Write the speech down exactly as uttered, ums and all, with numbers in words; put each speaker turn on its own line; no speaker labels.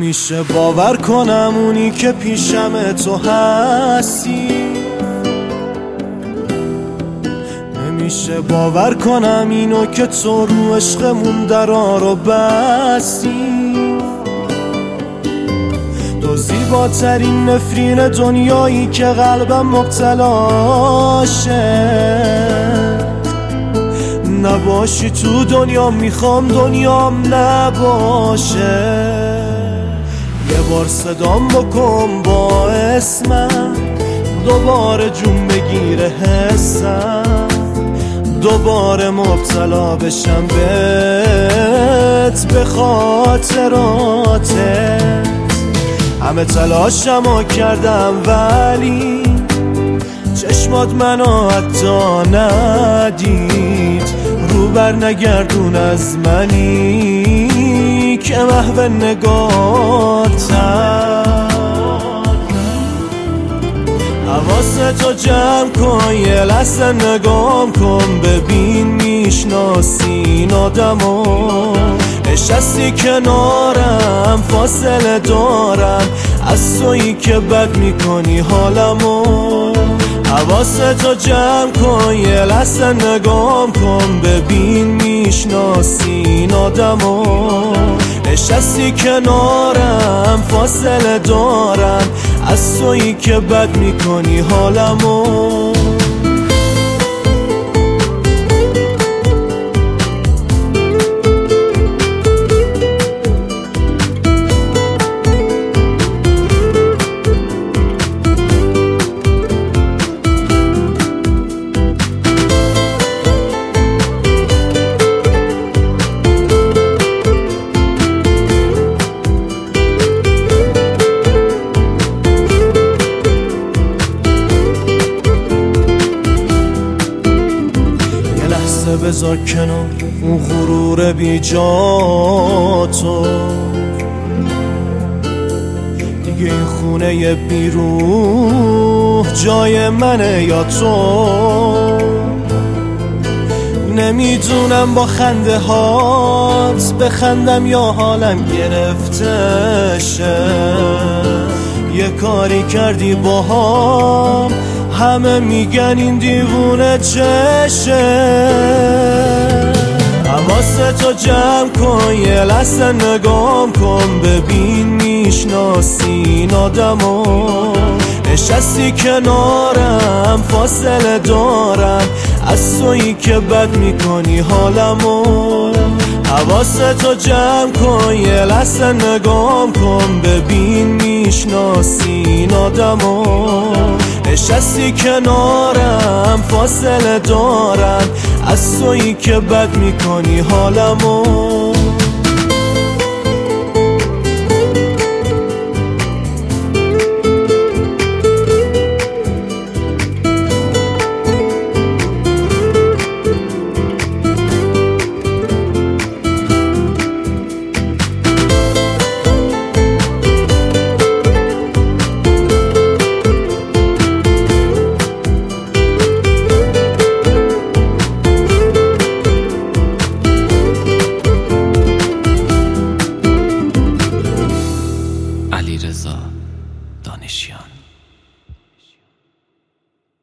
نمیشه باور کنم اونی که پیشم تو هستی، نمیشه باور کنم اینو که تو رو عشقمون درا رو بستی. تو زیباترین نفرین دنیایی که قلبم مبتلاشه، نباشی تو دنیا میخوام دنیام نباشه. یه بار صدام بکن با اسمم، دوباره جون بگیره حسم، دوباره مبتلا بشم بهت به خاطراتت. همه تلاشمو کردم ولی چشمات منو حتی ندید، رو بر نگردون از منی که محو نگاهتم. حواستو جمع کن یه لحظه نگام کن، ببین میشناسی این آدمو، نشستی کنارم فاصله دارم از تویی که بد میکنی حالمو. حواستو جمع کن یه لحظه نگام کن، ببین میشناسی این آدمو، نشستی کنارم فاصله دارم از تویی که بد میکنی حالمو. بذار کنار اون غرور بی جا تو، دیگه این خونه بیروح جای منه یا تو. نمیدونم با خنده هات بخندم یا حالم گرفته شه، یه کاری کردی باهام همه میگن این دیوونه چشه. حواستو جمع کن یه لحظه نگام کن، ببین میشناسی این آدمو، نشستی کنارم فاصله دارم از تویی که بد میکنی حالمو. حواستو جمع کن یه لحظه نگام کن، ببین میشناسی این آدمو، نشستی کنارم فاصله دارم از تویی که بد میکنی حالمو.